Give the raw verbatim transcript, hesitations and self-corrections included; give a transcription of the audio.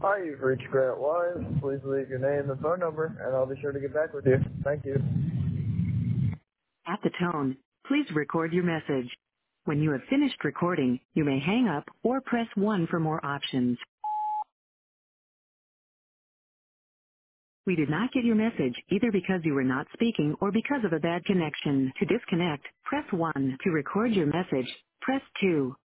Hi, you've reached Grant Wise. Please leave your name and phone number, and I'll be sure to get back with you. Thank you. At the tone, please record your message. When you have finished recording, you may hang up or press one for more options. We did not get your message either because you were not speaking or because of a bad connection. To disconnect, press one. To record your message, press two.